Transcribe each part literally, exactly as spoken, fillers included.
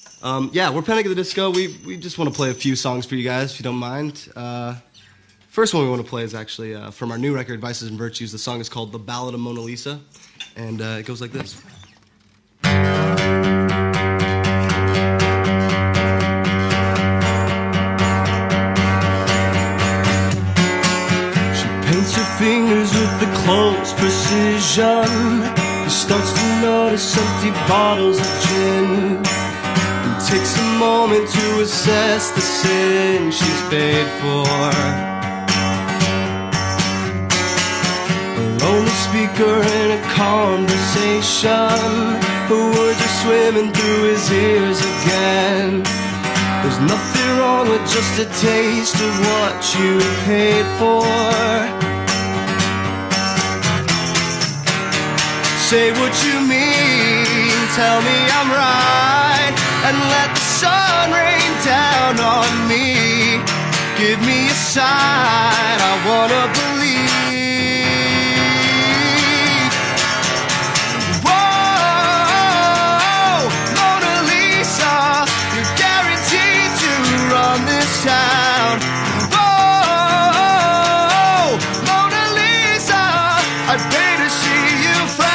Um, yeah, we're Panic at the Disco. We, we just want to play a few songs for you guys, if you don't mind. Uh, first one we want to play is actually uh, from our new record, Vices and Virtues. The song is called The Ballad of Mona Lisa, and uh, it goes like this. She paints her fingers with the close precision. He starts to notice empty bottles of gin. Takes a moment to assess the sin she's paid for. A lonely speaker in a conversation. The words are swimming through his ears again. There's nothing wrong with just a taste of what you paid for. Say what you mean, tell me I'm right, and let the sun rain down on me. Give me a sign, I wanna believe. Whoa, Mona Lisa, you're guaranteed to run this town. Whoa, Mona Lisa, I'd pay to see you frown.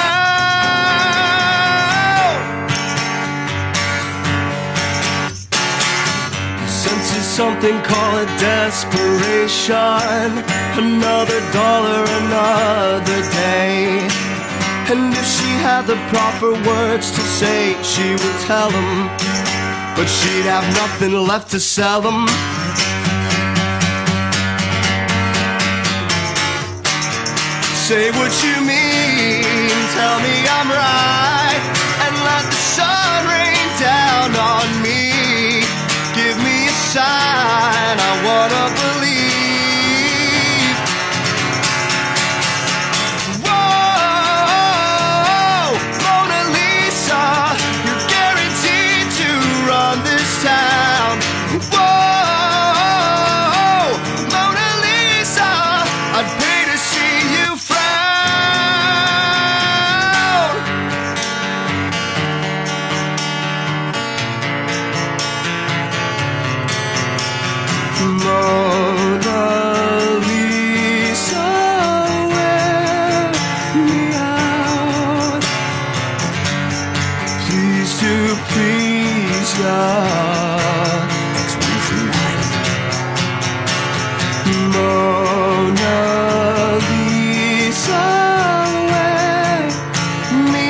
Something call it desperation. Another dollar, another day. And if she had the proper words to say, she would tell them, but she'd have nothing left to sell them. Say what you mean, tell me I'm right, and let the sun rain down on me. Give me a sign, I wanna believe. Whoa, Mona Lisa, you're guaranteed to run this town. Whoa, Mona Lisa, I'd pay to see you frown. Mona Lisa, wear me out. Please to please God. Next one tonight. Mona Lisa, wear me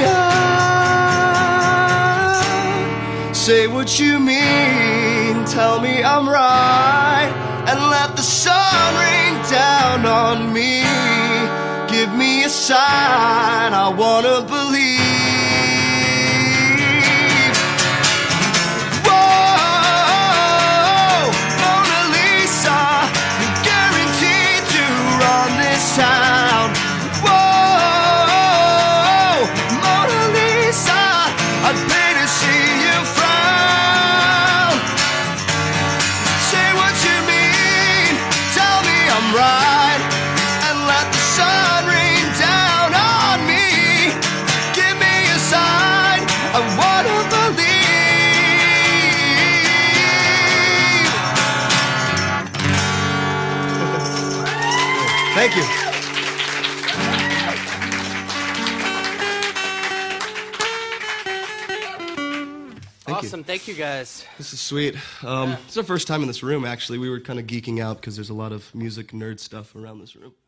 out. Say what you mean, tell me I'm right, and let the sun rain down on me. Give me a sign, I wanna believe. Whoa, Mona Lisa, you're guaranteed to run this town. Whoa, Mona Lisa, I'd pay to see you frown. Say what you mean, tell me I'm right, and let the sun rain down on me. Give me a sign, I wanna believe. Thank you. Thank Awesome, you. thank you guys. This is sweet. Um, Yeah. It's our first time in this room, actually. We were kind of geeking out because there's a lot of music nerd stuff around this room.